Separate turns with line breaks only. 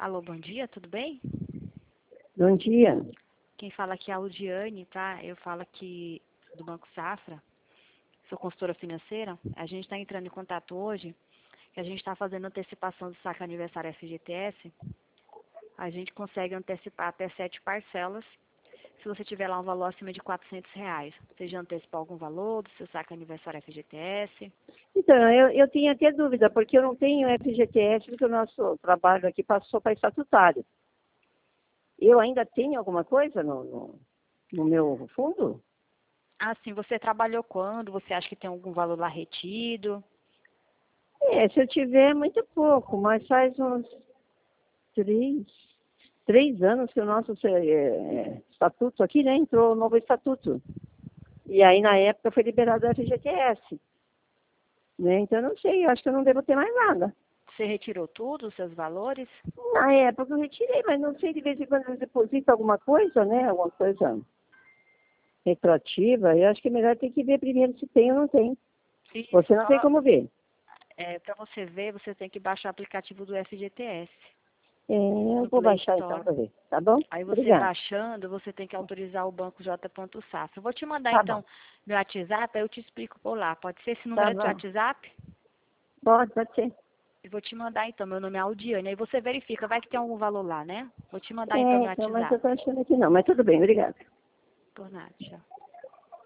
Alô, bom dia, tudo bem?
Bom dia.
Quem fala aqui é a Ludiane, tá? Eu falo aqui do Banco Safra, sou consultora financeira. A gente está entrando em contato hoje, que a gente está fazendo antecipação do saque aniversário FGTS. A gente consegue antecipar até 7 parcelas, se você tiver lá um valor acima de R$ 400. Você já antecipou algum valor do seu saque aniversário FGTS?
Então, eu tinha até dúvida, porque eu não tenho FGTS, porque o nosso trabalho aqui passou para estatutário. Eu ainda tenho alguma coisa no meu fundo?
Assim, você trabalhou quando? Você acha que tem algum valor lá retido?
Se eu tiver, é muito pouco, mas faz uns três anos que o nosso estatuto aqui, né, entrou o novo estatuto. E aí, na época, foi liberado o FGTS. Né? Então, eu não sei, eu acho que eu não devo ter mais nada.
Você retirou tudo, os seus valores?
Na época eu retirei, mas não sei, de vez em quando eu deposito alguma coisa, né? Alguma coisa retroativa. Eu acho que é melhor ter que ver primeiro se tem ou não tem.
Isso,
Você não tem como ver.
para você ver, você tem que baixar o aplicativo do FGTS
Eu
no
vou
Play
baixar então
Store.
para ver, tá bom?
Aí você
Obrigada.
baixando, você tem que autorizar o banco J. Safra. Eu vou te mandar
Tá bom,
então meu WhatsApp, aí eu te explico por lá. Pode ser esse
tá
número é do
bom.
WhatsApp?
Pode ser.
Eu vou te mandar então, meu nome é Aldiane. Aí você verifica, vai que tem algum valor lá, né? Vou te mandar então meu
Então, mas
WhatsApp.
eu tô achando que não, mas tudo bem, obrigada.
Por nada, tchau.